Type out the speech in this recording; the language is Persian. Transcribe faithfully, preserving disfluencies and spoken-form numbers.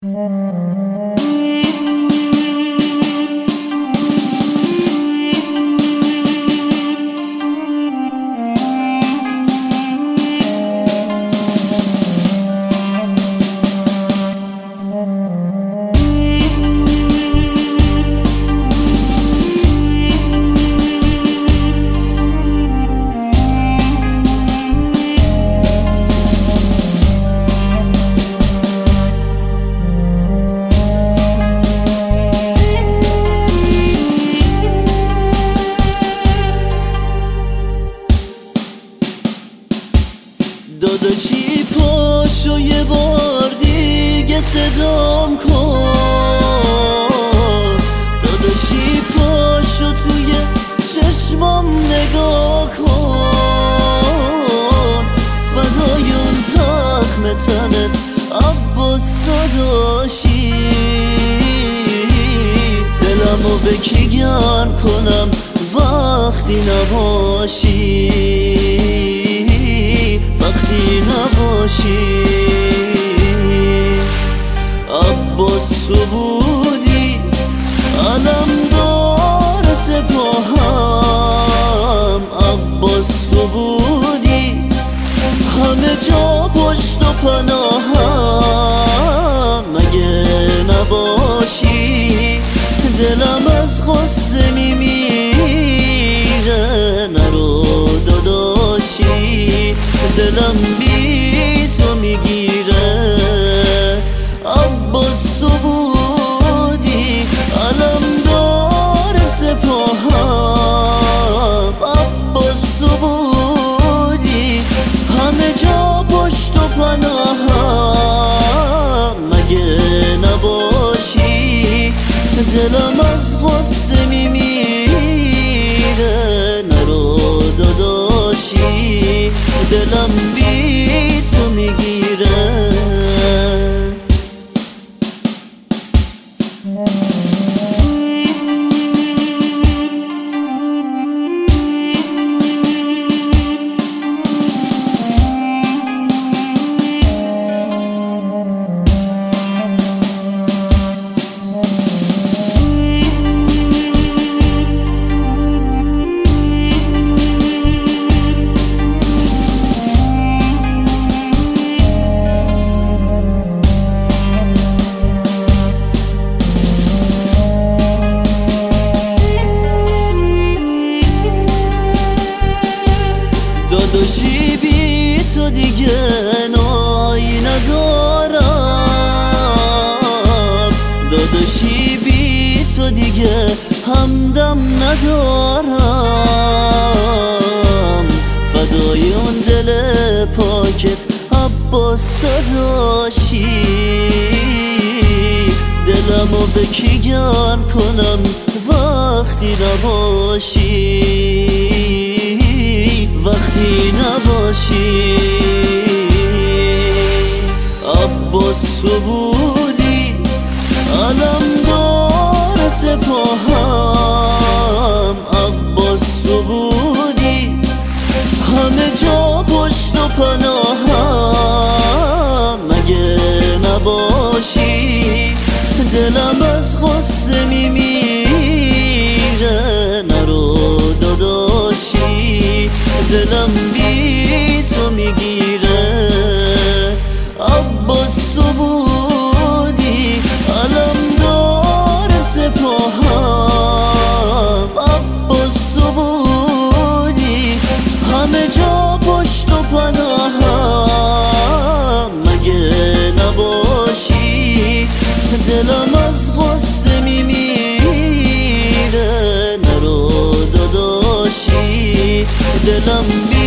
داداشی پاشو یه بار دیگه صدام کن، داداشی پاشو توی چشمام نگاه کن، فدای اون زخم تنت عباس داداشی، دلمو به کی گرم کنم وقتی نباشی، وقتی نباشی. عباس تو بودی علمدار سپاهم، عباس تو بودی همه جا پشت و پناهم، مگه نباشی دلم از غصه میمیره، نرو داداشی دلم بی تو میگیره. عباس تو بودی علمدار سپاهم، عباس تو بودی همه جا پشت و پناهم، مگه نباشی دلم از غصه میمیره، نرو داداشی دلم بی تو میگیره. داداشی بی تو دیگه نایی ندارم، داداشی بی تو دیگه همدم ندارم، فدای اون دل پاکت عباس داداشی، دلمو به کی گرم کنم وقتی نباشی، وقتی نباشی. عباس تو بودی علمدار سپاهم، عباس تو بودی همه جا پشت و پناهم، مگه نباشی دلم از غصه میمیره، نرو داداشی دلم بی تو میگیره. عباس تو بودی علمدار سپاهم، عباس تو بودی همه جا پشت و پناهم، مگه نباشی دلم از غصه میمیره، نرو داداشی دلم بی